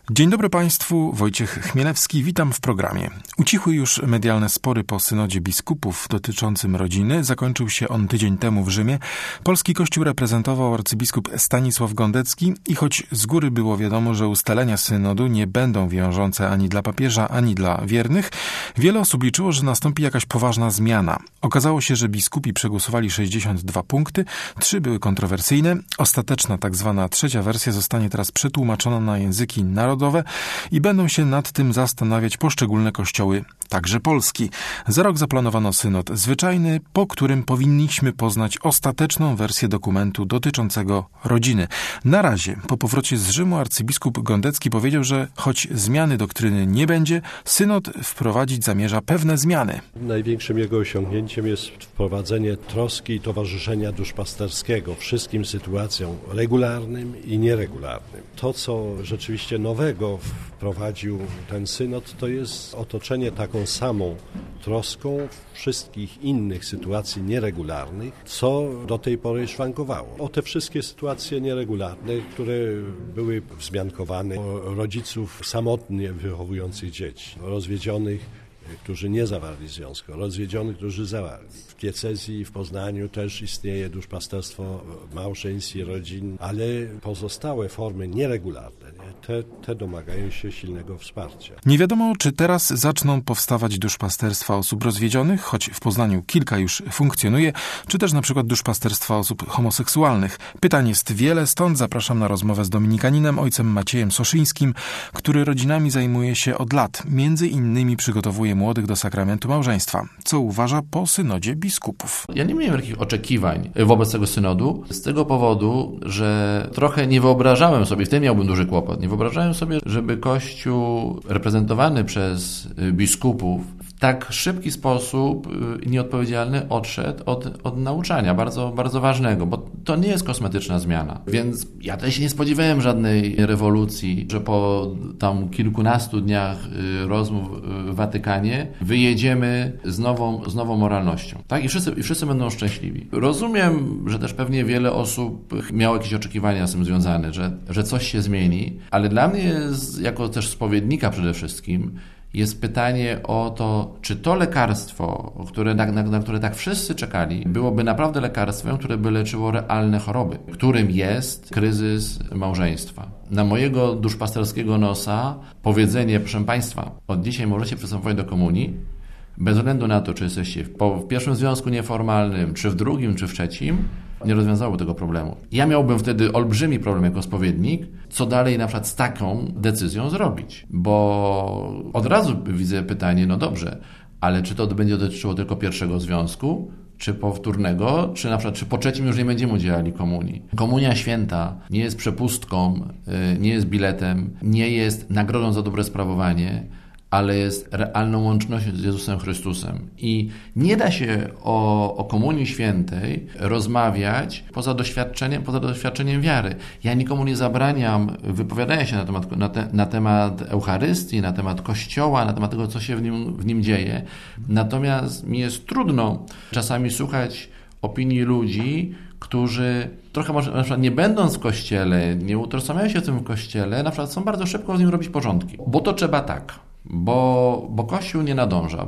Dzień dobry Państwu, Wojciech Chmielewski, witam w programie. Ucichły już medialne spory po synodzie biskupów dotyczącym rodziny. Zakończył się on tydzień temu w Rzymie. Polski Kościół reprezentował arcybiskup Stanisław Gondecki i choć z góry było wiadomo, że ustalenia synodu nie będą wiążące ani dla papieża, ani dla wiernych, wiele osób liczyło, że nastąpi jakaś poważna zmiana. Okazało się, że biskupi przegłosowali 62 punkty, 3 były kontrowersyjne. Ostateczna, tak zwana trzecia wersja zostanie teraz przetłumaczona na języki narodowe i będą się nad tym zastanawiać poszczególne kościoły, także Polski. Za rok zaplanowano synod zwyczajny, po którym powinniśmy poznać ostateczną wersję dokumentu dotyczącego rodziny. Na razie, po powrocie z Rzymu, arcybiskup Gondecki powiedział, że choć zmiany doktryny nie będzie, synod wprowadzić zamierza pewne zmiany. Największym jego osiągnięciem jest wprowadzenie troski i towarzyszenia duszpasterskiego wszystkim sytuacjom regularnym i nieregularnym. To, co rzeczywiście nowego wprowadził ten synod, to jest otoczenie taką samą troską wszystkich innych sytuacji nieregularnych, co do tej pory szwankowało. O te wszystkie sytuacje nieregularne, które były wzmiankowane, o rodziców samotnie wychowujących dzieci, rozwiedzionych, którzy nie zawarli związku, rozwiedzionych, którzy zawarli. W diecezji w Poznaniu też istnieje duszpasterstwo małżeństw i rodzin, ale pozostałe formy nieregularne, te domagają się silnego wsparcia. Nie wiadomo, czy teraz zaczną powstawać duszpasterstwa osób rozwiedzionych, choć w Poznaniu kilka już funkcjonuje, czy też na przykład duszpasterstwa osób homoseksualnych. Pytań jest wiele, stąd zapraszam na rozmowę z dominikaninem, ojcem Maciejem Soszyńskim, który rodzinami zajmuje się od lat. Między innymi przygotowuje młodych do sakramentu małżeństwa, co uważa po synodzie biskupów. Ja nie miałem takich oczekiwań wobec tego synodu, z tego powodu, że trochę nie wyobrażałem sobie, w tym miałbym duży kłopot, nie wyobrażałem sobie, żeby Kościół reprezentowany przez biskupów w tak szybki sposób nieodpowiedzialny odszedł od nauczania, bardzo, bardzo ważnego, bo to nie jest kosmetyczna zmiana. Więc ja też nie spodziewałem żadnej rewolucji, że po tam kilkunastu dniach rozmów w Watykanie wyjedziemy z nową moralnością. Tak? I wszyscy będą szczęśliwi. Rozumiem, że też pewnie wiele osób miało jakieś oczekiwania z tym związane, że coś się zmieni, ale dla mnie jako też spowiednika przede wszystkim jest pytanie o to, czy to lekarstwo, na które tak wszyscy czekali, byłoby naprawdę lekarstwem, które by leczyło realne choroby, którym jest kryzys małżeństwa. Na mojego duszpasterskiego nosa powiedzenie, proszę Państwa, od dzisiaj możecie przystępować do komunii, bez względu na to, czy jesteście w pierwszym związku nieformalnym, czy w drugim, czy w trzecim, nie rozwiązałoby tego problemu. Ja miałbym wtedy olbrzymi problem jako spowiednik, co dalej na przykład z taką decyzją zrobić. Bo od razu widzę pytanie, no dobrze, ale czy to będzie dotyczyło tylko pierwszego związku, czy powtórnego, czy na przykład czy po trzecim już nie będziemy udzielali komunii. Komunia święta nie jest przepustką, nie jest biletem, nie jest nagrodą za dobre sprawowanie, ale jest realną łącznością z Jezusem Chrystusem. I nie da się o Komunii Świętej rozmawiać poza doświadczeniem wiary. Ja nikomu nie zabraniam wypowiadania się na temat Eucharystii, na temat Kościoła, na temat tego, co się w nim dzieje. Natomiast mi jest trudno czasami słuchać opinii ludzi, którzy trochę może na przykład nie będąc w Kościele, nie utożsamiają się z tym w Kościele, na przykład są bardzo szybko z nim robić porządki. Bo to trzeba tak. Bo Kościół nie nadąża,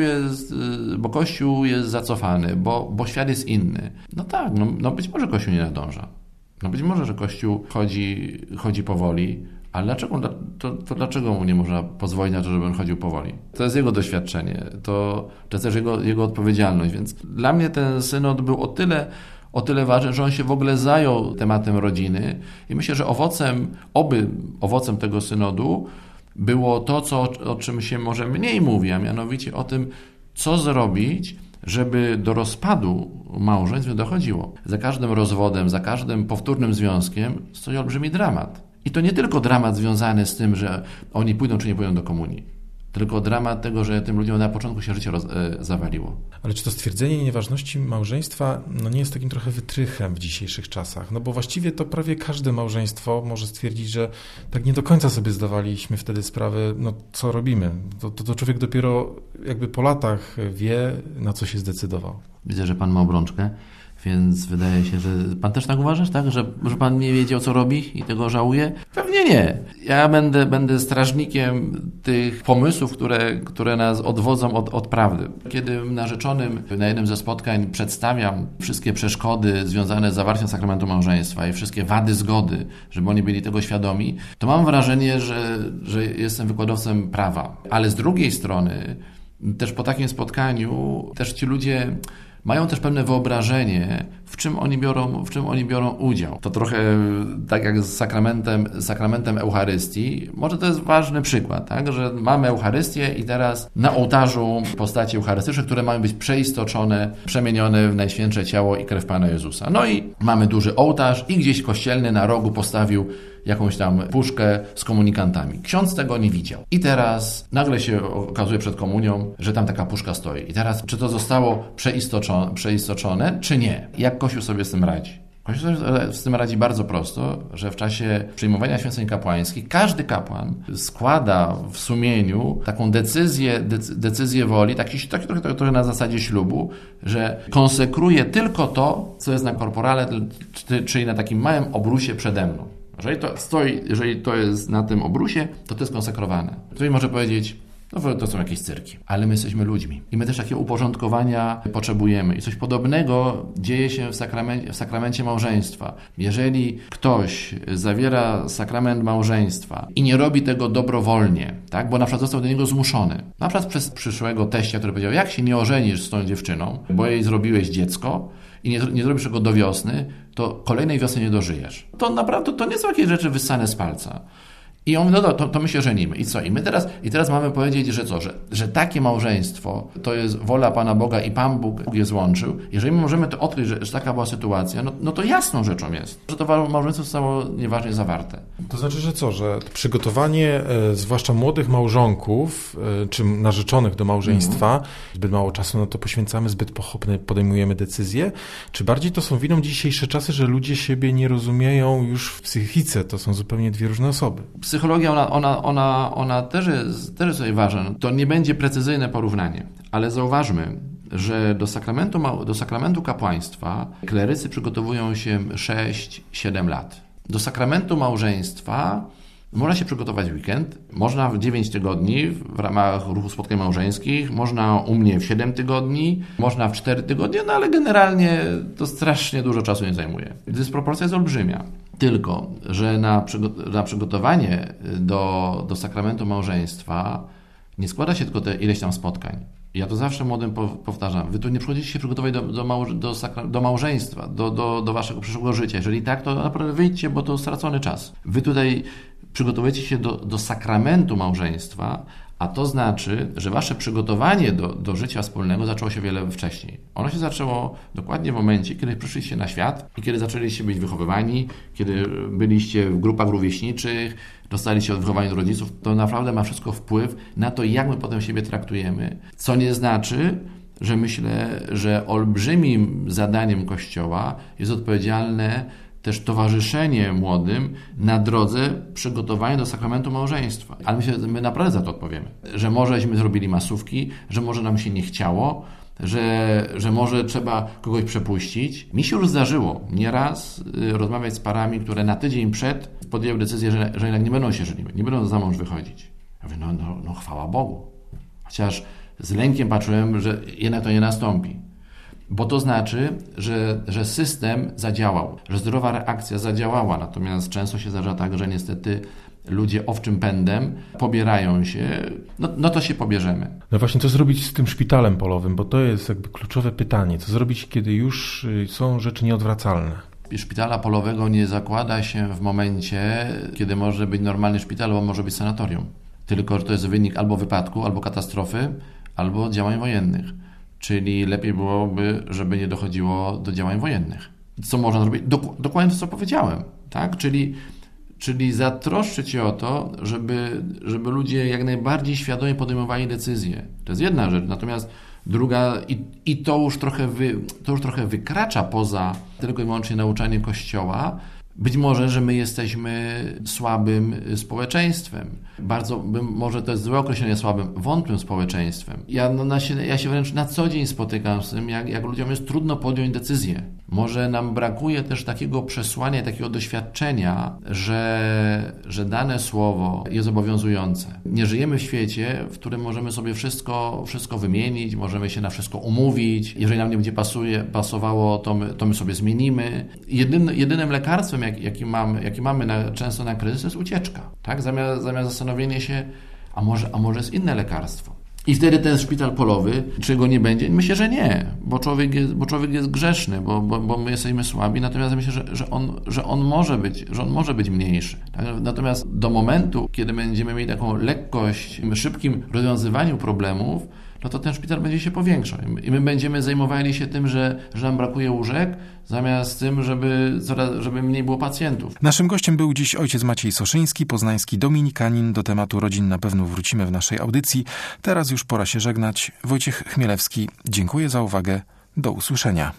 bo Kościół jest zacofany, bo świat jest inny. No tak, no być może Kościół nie nadąża. No być może, że Kościół chodzi powoli, ale dlaczego mu nie można pozwolić na to, żeby on chodził powoli? To jest jego doświadczenie, to jest też jego odpowiedzialność, więc dla mnie ten synod był o tyle ważny, że on się w ogóle zajął tematem rodziny i myślę, że owocem tego synodu było to, o czym się może mniej mówi, a mianowicie o tym, co zrobić, żeby do rozpadu małżeństw nie dochodziło. Za każdym rozwodem, za każdym powtórnym związkiem stoi olbrzymi dramat. I to nie tylko dramat związany z tym, że oni pójdą czy nie pójdą do komunii. Tylko dramat tego, że tym ludziom na początku się życie zawaliło. Ale czy to stwierdzenie nieważności małżeństwa nie jest takim trochę wytrychem w dzisiejszych czasach? No bo właściwie to prawie każde małżeństwo może stwierdzić, że tak nie do końca sobie zdawaliśmy wtedy sprawę, co robimy. To człowiek dopiero jakby po latach wie, na co się zdecydował. Widzę, że pan ma obrączkę. Więc wydaje się, że pan też tak uważasz, tak? Że pan nie wiedział, co robi i tego żałuje? Pewnie nie. Ja będę strażnikiem tych pomysłów, które nas odwodzą od prawdy. Kiedy narzeczonym na jednym ze spotkań przedstawiam wszystkie przeszkody związane z zawarciem sakramentu małżeństwa i wszystkie wady zgody, żeby oni byli tego świadomi, to mam wrażenie, że jestem wykładowcą prawa. Ale z drugiej strony, też po takim spotkaniu, też ci ludzie mają też pewne wyobrażenie, w czym oni biorą udział. To trochę tak jak z sakramentem Eucharystii. Może to jest ważny przykład, tak? Że mamy Eucharystię i teraz na ołtarzu postaci eucharystyczne, które mają być przeistoczone, przemienione w Najświętsze Ciało i Krew Pana Jezusa. No i mamy duży ołtarz i gdzieś kościelny na rogu postawił jakąś tam puszkę z komunikantami. Ksiądz tego nie widział. I teraz nagle się okazuje przed komunią, że tam taka puszka stoi. I teraz, czy to zostało przeistoczone, czy nie? Jak Kościół sobie z tym radzi? Kościół sobie z tym radzi bardzo prosto, że w czasie przyjmowania święceń kapłańskich każdy kapłan składa w sumieniu taką decyzję woli, trochę na zasadzie ślubu, że konsekruje tylko to, co jest na korporale, czyli na takim małym obrusie przede mną. Jeżeli to jest na tym obrusie, to jest konsekrowane. Ktoś może powiedzieć, no to są jakieś cyrki, ale my jesteśmy ludźmi i my też takie uporządkowania potrzebujemy. I coś podobnego dzieje się w sakramencie małżeństwa. Jeżeli ktoś zawiera sakrament małżeństwa i nie robi tego dobrowolnie, tak, bo na przykład został do niego zmuszony, na przykład przez przyszłego teścia, który powiedział, jak się nie ożenisz z tą dziewczyną, bo jej zrobiłeś dziecko, i nie zrobisz tego do wiosny, to kolejnej wiosny nie dożyjesz. To naprawdę, to nie są jakieś rzeczy wyssane z palca. I on mówi, no to my się żenimy. I co? I teraz mamy powiedzieć, że co? Że takie małżeństwo to jest wola Pana Boga i Pan Bóg je złączył. Jeżeli my możemy to odkryć, że taka była sytuacja, no to jasną rzeczą jest, że to małżeństwo zostało nieważnie zawarte. To znaczy, że co? Że przygotowanie zwłaszcza młodych małżonków czy narzeczonych do małżeństwa, zbyt mało czasu na to poświęcamy, zbyt pochopnie podejmujemy decyzje, czy bardziej to są winą dzisiejsze czasy, że ludzie siebie nie rozumieją już w psychice? To są zupełnie dwie różne osoby. Psychologia, ona też jest sobie ważna. To nie będzie precyzyjne porównanie, ale zauważmy, że do sakramentu kapłaństwa klerycy przygotowują się 6-7 lat. Do sakramentu małżeństwa można się przygotować w weekend, można w 9 tygodni w ramach ruchu spotkań małżeńskich, można u mnie w 7 tygodni, można w 4 tygodnie, no ale generalnie to strasznie dużo czasu nie zajmuje. Dysproporcja jest olbrzymia. Tylko, że na przygotowanie do sakramentu małżeństwa nie składa się tylko te ileś tam spotkań. Ja to zawsze młodym powtarzam. Wy tu nie przychodzicie się przygotować do małżeństwa, do waszego przyszłego życia. Jeżeli tak, to naprawdę wyjdźcie, bo to stracony czas. Wy tutaj przygotowujecie się do sakramentu małżeństwa, a to znaczy, że wasze przygotowanie do życia wspólnego zaczęło się wiele wcześniej. Ono się zaczęło dokładnie w momencie, kiedy przyszliście na świat i kiedy zaczęliście być wychowywani, kiedy byliście w grupach rówieśniczych, dostaliście wychowanie od rodziców. To naprawdę ma wszystko wpływ na to, jak my potem siebie traktujemy. Co nie znaczy, że myślę, że olbrzymim zadaniem Kościoła jest odpowiedzialne też towarzyszenie młodym na drodze przygotowania do sakramentu małżeństwa. Ale myślę, że my naprawdę za to odpowiemy. Że możeśmy zrobili masówki, że może nam się nie chciało, że może trzeba kogoś przepuścić. Mi się już zdarzyło nieraz rozmawiać z parami, które na tydzień przed podjęły decyzję, że jednak nie będą się żeniły, nie będą za mąż wychodzić. Ja mówię, no chwała Bogu. Chociaż z lękiem patrzyłem, że jednak to nie nastąpi. Bo to znaczy, że system zadziałał, że zdrowa reakcja zadziałała. Natomiast często się zdarza tak, że niestety ludzie owczym pędem pobierają się, no to się pobierzemy. No właśnie, co zrobić z tym szpitalem polowym, bo to jest jakby kluczowe pytanie. Co zrobić, kiedy już są rzeczy nieodwracalne? Szpitala polowego nie zakłada się w momencie, kiedy może być normalny szpital, albo może być sanatorium. Tylko, że to jest wynik albo wypadku, albo katastrofy, albo działań wojennych. Czyli lepiej byłoby, żeby nie dochodziło do działań wojennych. Co można zrobić? Dokładnie to, co powiedziałem. Tak? Czyli zatroszczyć się o to, żeby ludzie jak najbardziej świadomie podejmowali decyzje. To jest jedna rzecz. Natomiast druga, i to już trochę wykracza poza tylko i wyłącznie nauczanie Kościoła, być może, że my jesteśmy słabym społeczeństwem. Może to jest złe określenie słabym, wątłym społeczeństwem. Ja się wręcz na co dzień spotykam z tym, jak ludziom jest trudno podjąć decyzję. Może nam brakuje też takiego przesłania, takiego doświadczenia, że dane słowo jest obowiązujące. Nie żyjemy w świecie, w którym możemy sobie wszystko wymienić, możemy się na wszystko umówić. Jeżeli nam nie będzie pasowało, to my sobie zmienimy. Jedynym lekarstwem, jaki mamy często na kryzys, jest ucieczka. Tak? Zamiast zastanowienie się, a może jest inne lekarstwo. I wtedy ten szpital polowy, czy go nie będzie? Myślę, że nie, bo człowiek jest grzeszny, bo my jesteśmy słabi, natomiast myślę, że on może być mniejszy. Natomiast do momentu, kiedy będziemy mieli taką lekkość w szybkim rozwiązywaniu problemów, no to ten szpital będzie się powiększał. I my będziemy zajmowali się tym, że nam brakuje łóżek, zamiast tym, żeby mniej było pacjentów. Naszym gościem był dziś ojciec Maciej Soszyński, poznański dominikanin. Do tematu rodzin na pewno wrócimy w naszej audycji. Teraz już pora się żegnać. Wojciech Chmielewski, dziękuję za uwagę. Do usłyszenia.